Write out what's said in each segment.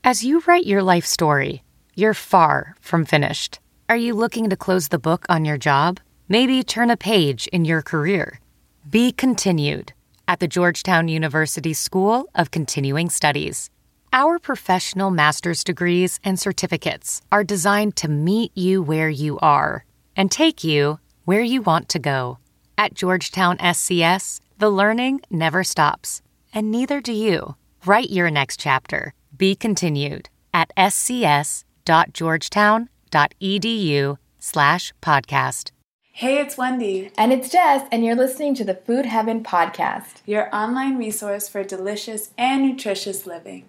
As you write your life story, you're far from finished. Are you looking to close the book on your job? Maybe turn a page in your career? Be continued at the Georgetown University School of Continuing Studies. Our professional master's degrees and certificates are designed to meet you where you are and take you where you want to go. At Georgetown SCS, the learning never stops, and neither do you. Write your next chapter. Be continued at scs.georgetown.edu/podcast. Hey, it's Wendy. And it's Jess, and you're listening to the Food Heaven Podcast, your online resource for delicious and nutritious living.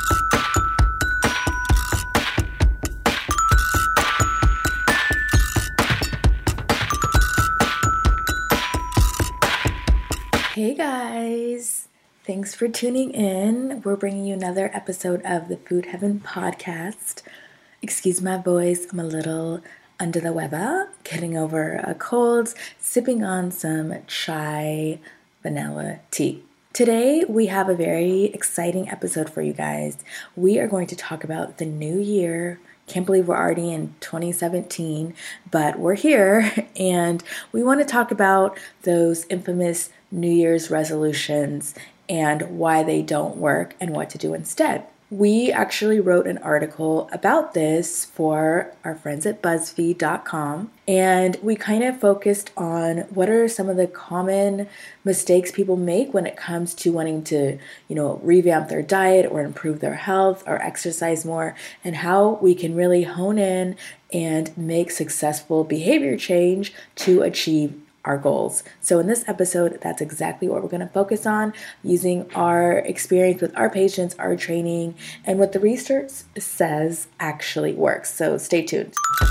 Hey guys, thanks for tuning in. We're bringing you another episode of the Food Heaven Podcast. Excuse my voice, I'm a little under the weather, getting over a cold, sipping on some chai vanilla tea. Today, we have a very exciting episode for you guys. We are going to talk about the new year. Can't believe we're already in 2017, but we're here, and we want to talk about those infamous New Year's resolutions and why they don't work and what to do instead. We actually wrote an article about this for our friends at BuzzFeed.com, and we kind of focused on what are some of the common mistakes people make when it comes to wanting to, revamp their diet or improve their health or exercise more, and how we can really hone in and make successful behavior change to achieve our goals. So in this episode, that's exactly what we're going to focus on, using our experience with our patients, our training, and what the research says actually works. So stay tuned.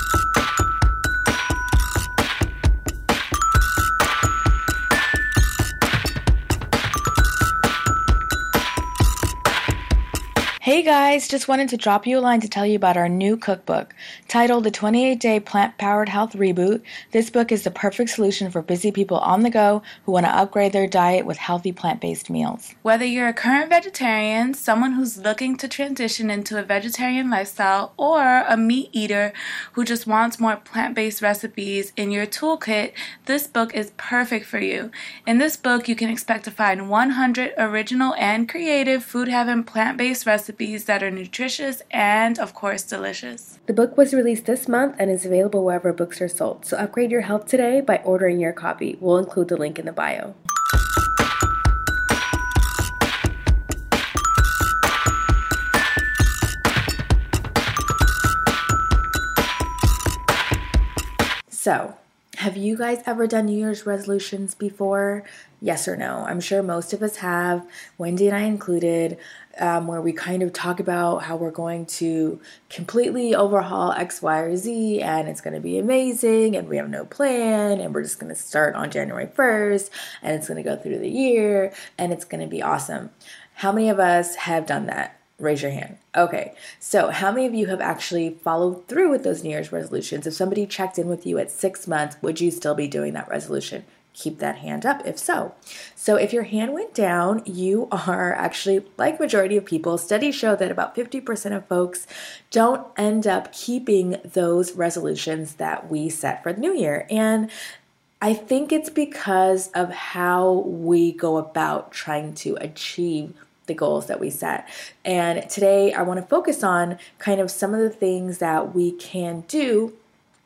Hey guys, just wanted to drop you a line to tell you about our new cookbook. Titled The 28-Day Plant-Powered Health Reboot, this book is the perfect solution for busy people on the go who want to upgrade their diet with healthy plant-based meals. Whether you're a current vegetarian, someone who's looking to transition into a vegetarian lifestyle, or a meat eater who just wants more plant-based recipes in your toolkit, this book is perfect for you. In this book, you can expect to find 100 original and creative Food Heaven plant-based recipes that are nutritious and, of course, delicious. The book was released this month and is available wherever books are sold. So upgrade your health today by ordering your copy. We'll include the link in the bio. So, have you guys ever done New Year's resolutions before? Yes or no? I'm sure most of us have, Wendy and I included, where we kind of talk about how we're going to completely overhaul X, Y, or Z, and it's going to be amazing, and we have no plan, and we're just going to start on January 1st, and it's going to go through the year, and it's going to be awesome. How many of us have done that? Raise your hand. Okay, so how many of you have actually followed through with those New Year's resolutions? If somebody checked in with you at 6 months, would you still be doing that resolution? Keep that hand up if so. So if your hand went down, you are actually, like majority of people, studies show that about 50% of folks don't end up keeping those resolutions that we set for the new year. And I think it's because of how we go about trying to achieve the goals that we set. And today I want to focus on kind of some of the things that we can do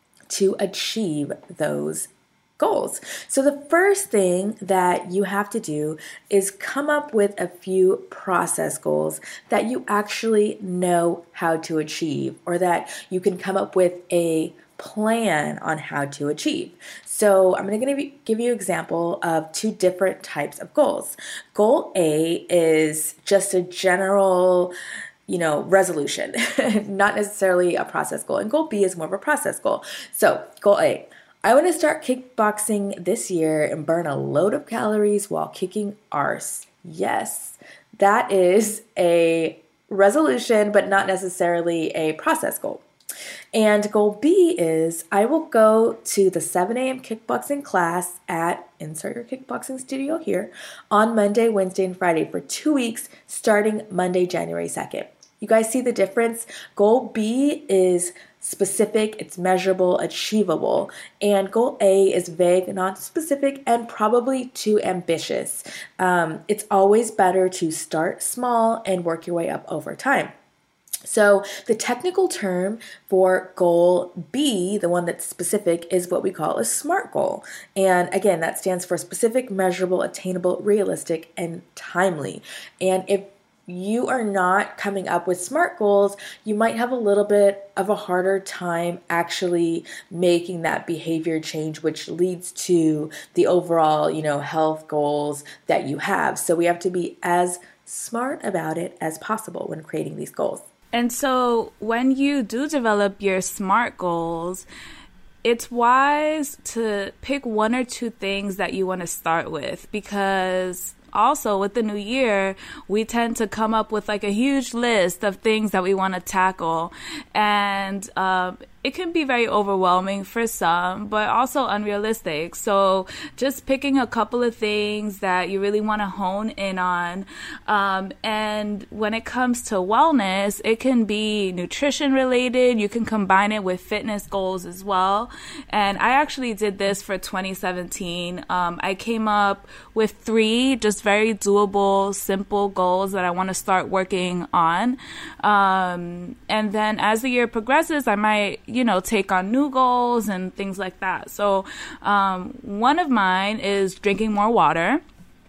to achieve those goals. So the first thing that you have to do is come up with a few process goals that you actually know how to achieve, or that you can come up with a plan on how to achieve. So I'm going to give you an example of two different types of goals. Goal A is just a general, resolution, not necessarily a process goal. And goal B is more of a process goal. So goal A, I want to start kickboxing this year and burn a load of calories while kicking arse. Yes, that is a resolution, but not necessarily a process goal. And goal B is I will go to the 7 a.m. kickboxing class at insert your kickboxing studio here on Monday, Wednesday, and Friday for 2 weeks starting Monday, January 2nd. You guys see the difference? Goal B is specific, it's measurable, achievable. And goal A is vague, not specific, and probably too ambitious. It's always better to start small and work your way up over time. So the technical term for goal B, the one that's specific, is what we call a SMART goal. And again, that stands for specific, measurable, attainable, realistic, and timely. And if you are not coming up with SMART goals, you might have a little bit of a harder time actually making that behavior change, which leads to the overall, health goals that you have. So we have to be as smart about it as possible when creating these goals. And so when you do develop your SMART goals, it's wise to pick one or two things that you want to start with, because also with the new year, we tend to come up with like a huge list of things that we want to tackle. And it can be very overwhelming for some, but also unrealistic. So just picking a couple of things that you really want to hone in on. And when it comes to wellness, it can be nutrition related. You can combine it with fitness goals as well. And I actually did this for 2017. I came up with 3 just very doable, simple goals that I want to start working on. And then as the year progresses, I might, take on new goals and things like that. So one of mine is drinking more water.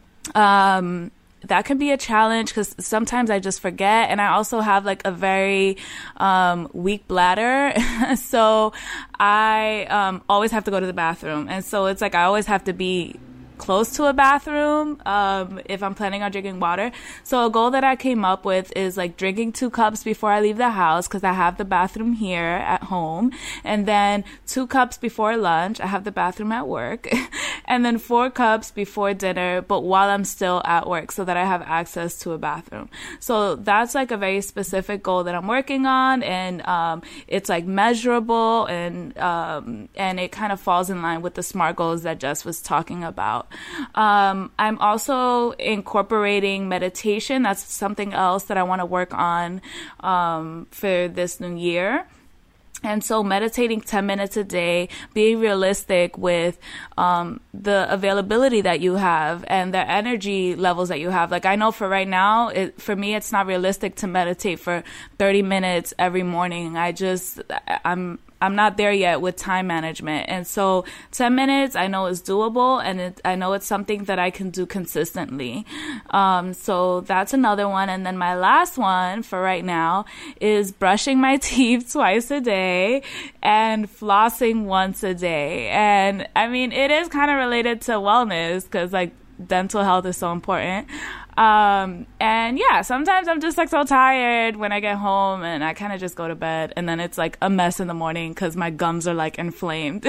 That can be a challenge because sometimes I just forget, and I also have like a very weak bladder. So I always have to go to the bathroom. And so it's like I always have to be close to a bathroom if I'm planning on drinking water. So a goal that I came up with is like drinking 2 cups before I leave the house, because I have the bathroom here at home, and then 2 cups before lunch. I have the bathroom at work, and then 4 cups before dinner, but while I'm still at work, so that I have access to a bathroom. So that's like a very specific goal that I'm working on, and it's like measurable, and it kind of falls in line with the SMART goals that Jess was talking about. I'm also incorporating meditation. That's something else that I want to work on for this new year. And so meditating 10 minutes a day, being realistic with the availability that you have and the energy levels that you have. Like I know for right now, for me, it's not realistic to meditate for 30 minutes every morning. I'm not there yet with time management. And so 10 minutes I know is doable, and I know it's something that I can do consistently. So that's another one. And then my last one for right now is brushing my teeth twice a day and flossing once a day. And I mean, it is kind of related to wellness because like dental health is so important. And yeah, sometimes I'm just like so tired when I get home and I kind of just go to bed, and then it's like a mess in the morning because my gums are like inflamed.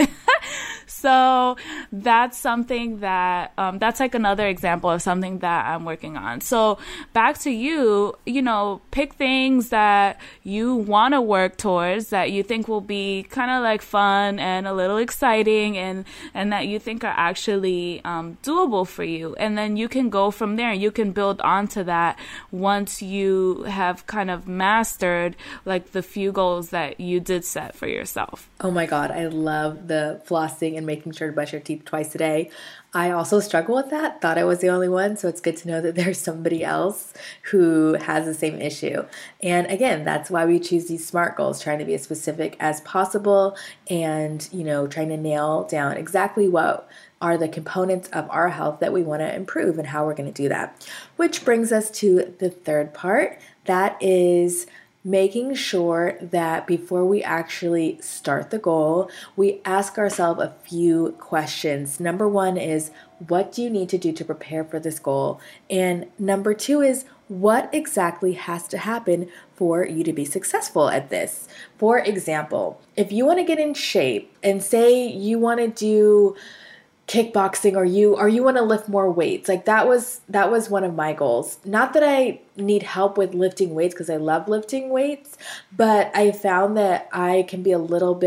So that's something that, that's like another example of something that I'm working on. So back to you, pick things that you want to work towards, that you think will be kind of like fun and a little exciting, and that you think are actually doable for you. And then you can go from there. You can build onto that once you have kind of mastered like the few goals that you did set for yourself. Oh my God, I love the flossing and making sure to brush your teeth twice a day. I also struggle with that. Thought I was the only one, so it's good to know that there's somebody else who has the same issue. And again, that's why we choose these SMART goals, trying to be as specific as possible and, trying to nail down exactly what are the components of our health that we want to improve and how we're going to do that. Which brings us to the third part. That is making sure that before we actually start the goal, we ask ourselves a few questions. Number 1 is, what do you need to do to prepare for this goal? And number 2 is, what exactly has to happen for you to be successful at this? For example, if you want to get in shape and say you want to do kickboxing or you want to lift more weights. Like that was one of my goals. Not that I need help with lifting weights because I love lifting weights, but I found that I can be a little bit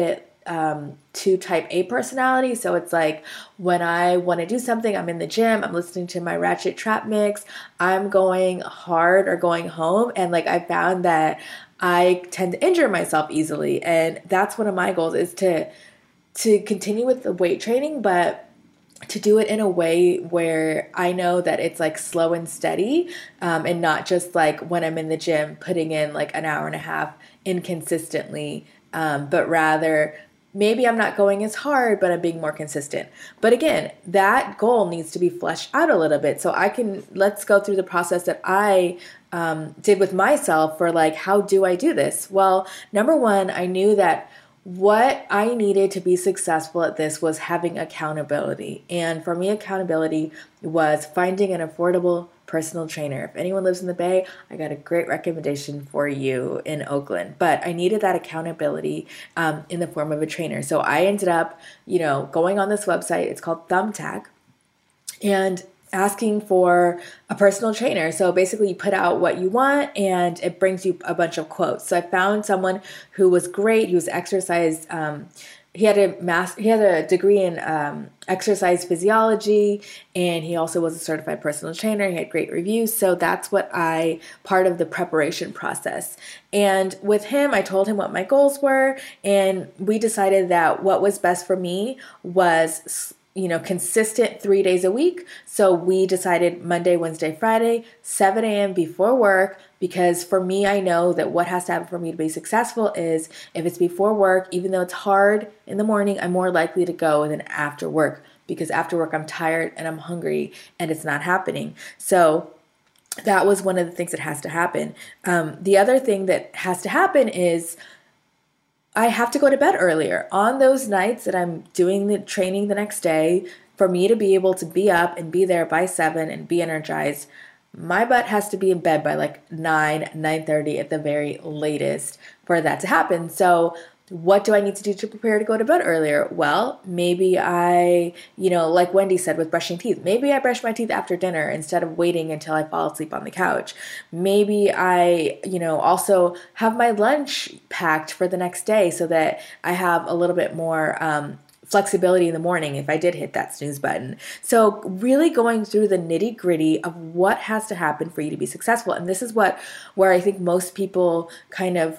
to type A personality. So it's like when I want to do something, I'm in the gym, I'm listening to my Ratchet Trap mix, I'm going hard or going home. And like I found that I tend to injure myself easily. And that's one of my goals, is to continue with the weight training, but to do it in a way where I know that it's like slow and steady, and not just like when I'm in the gym putting in like an hour and a half inconsistently, but rather maybe I'm not going as hard, but I'm being more consistent. But again, that goal needs to be fleshed out a little bit. So let's go through the process that I did with myself for like, how do I do this? Well, number one, I knew that what I needed to be successful at this was having accountability. And for me, accountability was finding an affordable personal trainer. If anyone lives in the Bay, I got a great recommendation for you in Oakland. But I needed that accountability in the form of a trainer. So I ended up, going on this website. It's called Thumbtack. And asking for a personal trainer. So basically you put out what you want and it brings you a bunch of quotes. So I found someone who was great. He was exercise, he had a degree in exercise physiology, and he also was a certified personal trainer. He had great reviews. So that's part of the preparation process. And with him, I told him what my goals were, and we decided that what was best for me was consistent 3 days a week. So we decided Monday, Wednesday, Friday, 7 a.m. before work, because for me, I know that what has to happen for me to be successful is if it's before work, even though it's hard in the morning, I'm more likely to go than after work, because after work, I'm tired and I'm hungry and it's not happening. So that was one of the things that has to happen. The other thing that has to happen is I have to go to bed earlier. On those nights that I'm doing the training the next day, for me to be able to be up and be there by 7 and be energized, my butt has to be in bed by like 9:30 at the very latest for that to happen. So what do I need to do to prepare to go to bed earlier? Well, maybe like Wendy said with brushing teeth, maybe I brush my teeth after dinner instead of waiting until I fall asleep on the couch. Maybe I, also have my lunch packed for the next day so that I have a little bit more flexibility in the morning if I did hit that snooze button. So really going through the nitty gritty of what has to happen for you to be successful. And this is where I think most people kind of,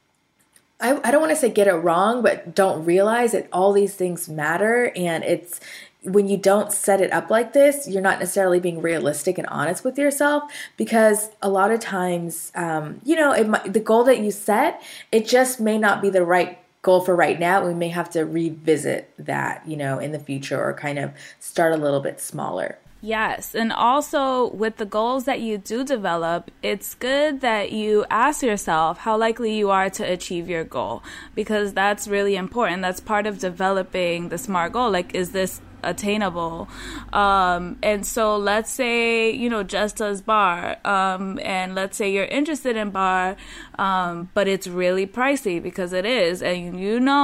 I don't want to say get it wrong, but don't realize that all these things matter. And it's when you don't set it up like this, you're not necessarily being realistic and honest with yourself, because a lot of times, the goal that you set, it just may not be the right goal for right now. We may have to revisit that, in the future, or kind of start a little bit smaller. Yes. And also with the goals that you do develop, it's good that you ask yourself how likely you are to achieve your goal, because that's really important. That's part of developing the SMART goal. Like, is this attainable? And so let's say, Jess does bar, and let's say you're interested in bar, but it's really pricey, because it is. And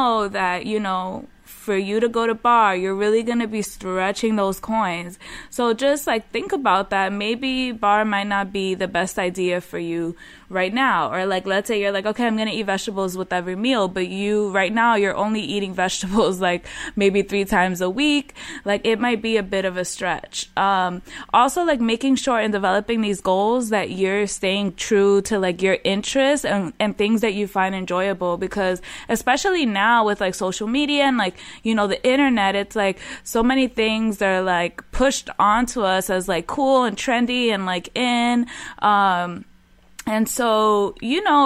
that, for you to go to bar, you're really going to be stretching those coins. So just like think about that. Maybe bar might not be the best idea for you right now. Or like, let's say you're like, okay, I'm going to eat vegetables with every meal, but right now you're only eating vegetables like maybe 3 times a week. Like, it might be a bit of a stretch. Also, like, making sure in developing these goals that you're staying true to like your interests and things that you find enjoyable, because especially now with like social media and like, the internet, it's like so many things that are like pushed onto us as like cool and trendy and like in, and so,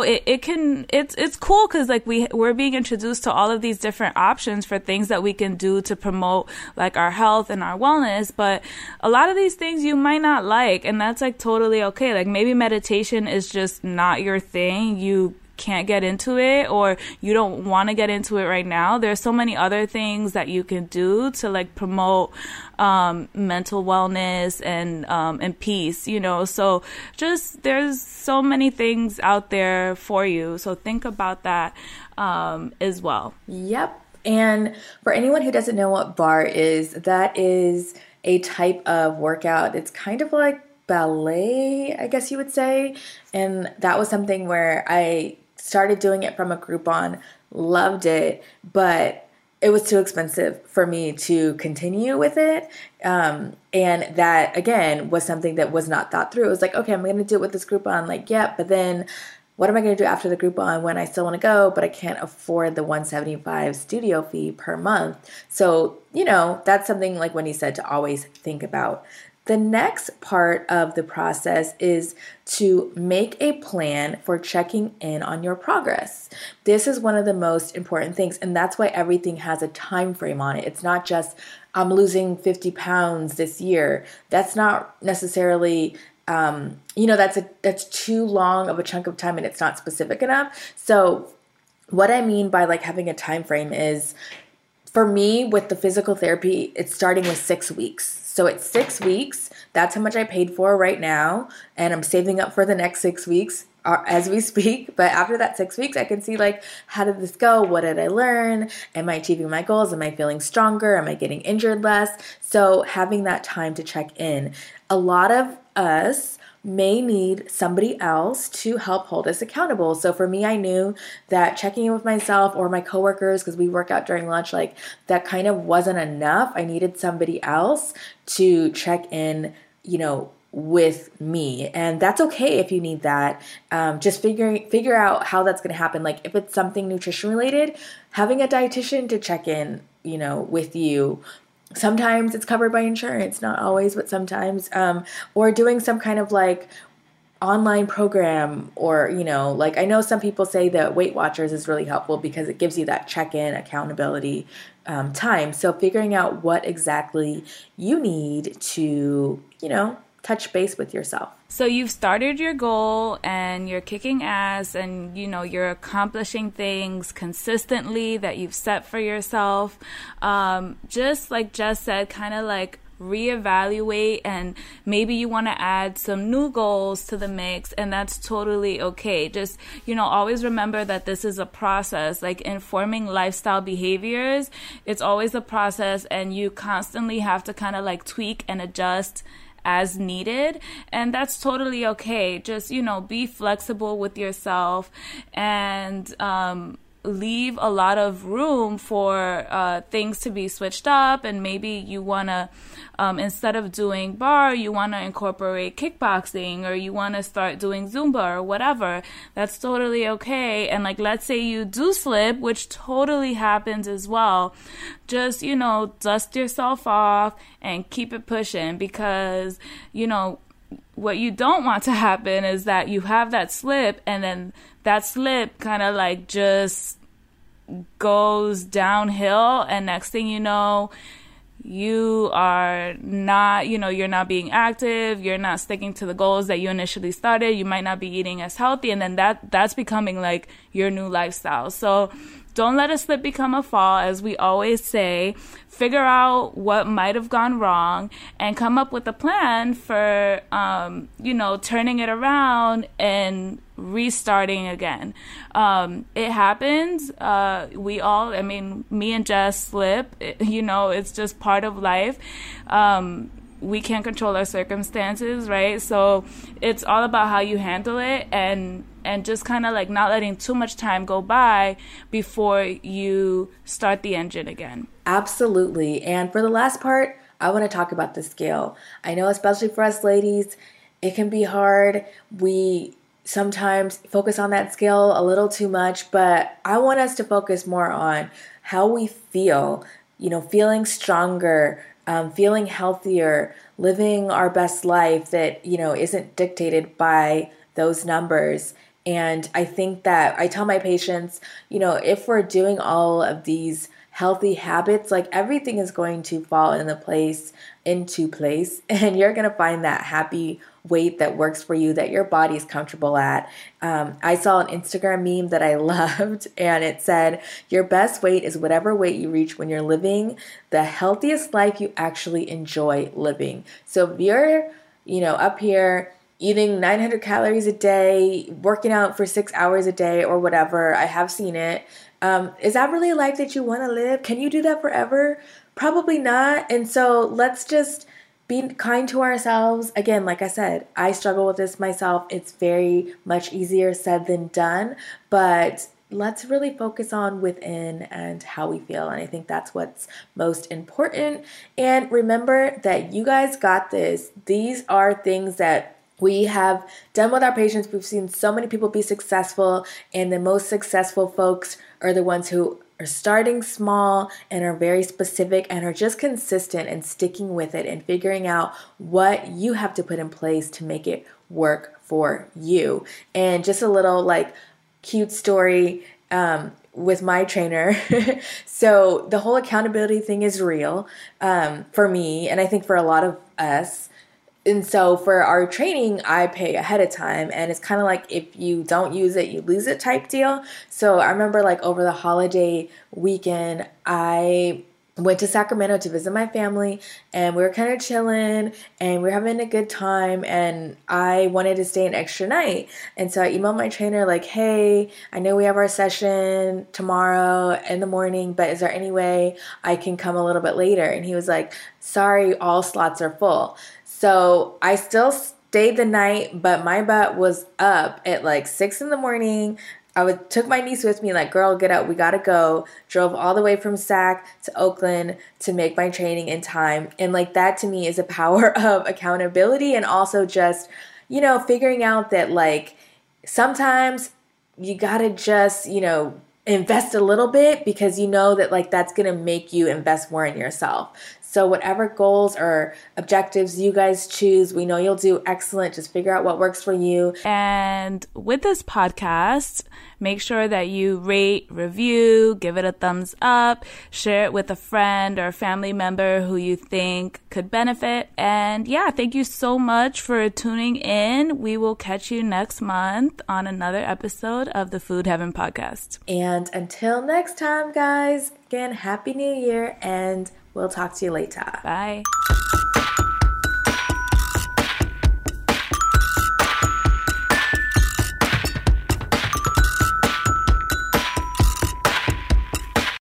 it's cool because like we're being introduced to all of these different options for things that we can do to promote like our health and our wellness. But a lot of these things you might not like, and that's like totally okay. Like, maybe meditation is just not your thing. You can't get into it, or you don't want to get into it right now. There's so many other things that you can do to like promote mental wellness and peace, so just there's so many things out there for you, so think about that as well. Yep. And for anyone who doesn't know what bar is, that is a type of workout. It's kind of like ballet, I guess you would say, and that was something where I started doing it from a Groupon loved it, but it was too expensive for me to continue with it. And that, again, was something that was not thought through. It was like, okay, I'm going to do it with this Groupon. Like, yeah, but then what am I going to do after the Groupon when I still want to go, but I can't afford the $175 studio fee per month? So, that's something, like Wendy said, to always think about. The next part of the process is to make a plan for checking in on your progress. This is one of the most important things, and that's why everything has a time frame on it. It's not just, I'm losing 50 pounds this year. That's not necessarily, that's too long of a chunk of time, and it's not specific enough. So what I mean by like having a time frame is, for me, with the physical therapy, it's starting with 6 weeks. So it's 6 weeks. That's how much I paid for right now. And I'm saving up for the next 6 weeks as we speak. But after that 6 weeks, I can see like, how did this go? What did I learn? Am I achieving my goals? Am I feeling stronger? Am I getting injured less? So having that time to check in. A lot of us may need somebody else to help hold us accountable. So for me, I knew that checking in with myself or my coworkers, because we work out during lunch, like that kind of wasn't enough. I needed somebody else to check in, with me. And that's okay if you need that. Just figure out how that's going to happen. Like if it's something nutrition related, having a dietitian to check in, with you. Sometimes it's covered by insurance, not always, but sometimes, or doing some kind of like online program, or, like I know some people say that Weight Watchers is really helpful because it gives you that check-in accountability time. So figuring out what exactly you need to, touch base with yourself. So you've started your goal and you're kicking ass and, you're accomplishing things consistently that you've set for yourself. Just like Jess said, kind of like reevaluate, and maybe you want to add some new goals to the mix, and that's totally okay. Just, always remember that this is a process. Like in forming lifestyle behaviors, it's always a process, and you constantly have to kind of like tweak and adjust as needed, and that's totally okay. Just, be flexible with yourself and leave a lot of room for things to be switched up. And maybe you want to, instead of doing bar, you want to incorporate kickboxing, or you want to start doing Zumba or whatever. That's totally okay. And like, let's say you do slip, which totally happens as well. Just, dust yourself off and keep it pushing, because, what you don't want to happen is that you have that slip, and then that slip kind of like just goes downhill, and next thing you know, you are not, you're not being active, you're not sticking to the goals that you initially started, you might not be eating as healthy, and then that's becoming like your new lifestyle. So don't let a slip become a fall, as we always say. Figure out what might have gone wrong and come up with a plan for, turning it around and restarting again. It happens. Me and Jess slip. It's just part of life. We can't control our circumstances, right? So it's all about how you handle it, and just kind of like not letting too much time go by before you start the engine again. Absolutely. And for the last part, I want to talk about the scale. I know, especially for us ladies, it can be hard. We sometimes focus on that scale a little too much, but I want us to focus more on how we feel, feeling stronger, feeling healthier, living our best life that, isn't dictated by those numbers. And I think that I tell my patients, if we're doing all of these healthy habits, like everything is going to fall into place, and you're going to find that happy weight that works for you, that your body is comfortable at. I saw an Instagram meme that I loved, and it said, your best weight is whatever weight you reach when you're living the healthiest life you actually enjoy living. So if you're, up here eating 900 calories a day, working out for 6 hours a day or whatever, I have seen it. Is that really a life that you want to live? Can you do that forever? Probably not. And so let's just be kind to ourselves. Again, like I said, I struggle with this myself. It's very much easier said than done, but let's really focus on within and how we feel. And I think that's what's most important. And remember that you guys got this. These are things that we have done with our patients. We've seen so many people be successful, and the most successful folks are the ones who are starting small and are very specific and are just consistent and sticking with it and figuring out what you have to put in place to make it work for you. And just a little like cute story with my trainer. So the whole accountability thing is real for me, and I think for a lot of us. And so for our training, I pay ahead of time, and it's kind of like if you don't use it, you lose it type deal. So I remember like over the holiday weekend, I went to Sacramento to visit my family, and we were kind of chilling and we were having a good time, and I wanted to stay an extra night. And so I emailed my trainer like, hey, I know we have our session tomorrow in the morning, but is there any way I can come a little bit later? And he was like, sorry, all slots are full. So I still stayed the night, but my butt was up at like 6 a.m. Took my niece with me, like, girl, get up, we gotta go. Drove all the way from Sac to Oakland to make my training in time. And like that to me is a power of accountability, and also just, you know, figuring out that like sometimes you gotta just, you know, invest a little bit because you know that like that's gonna make you invest more in yourself. So whatever goals or objectives you guys choose, we know you'll do excellent. Just figure out what works for you. And with this podcast, make sure that you rate, review, give it a thumbs up, share it with a friend or a family member who you think could benefit. And yeah, thank you so much for tuning in. We will catch you next month on another episode of the Food Heaven Podcast. And until next time, guys, again, Happy New Year, and we'll talk to you later. Bye.